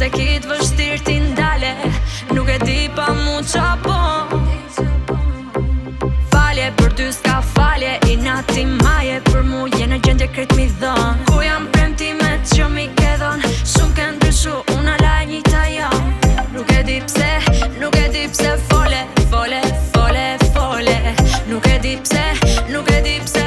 e kitë vështirë ti ndale. Nuk e di pa mu qa po. Falje për ty s'ka falje, i nati maje për mu jene gjendje krejt mi dhon. Ku jam premtimet që mi ke dhon, shumë ke ndryshu, una la e njëta jam. Nuk e di pse, nuk e di pse fole, fole, fole, fole. Nuk e di pse, nuk e di pse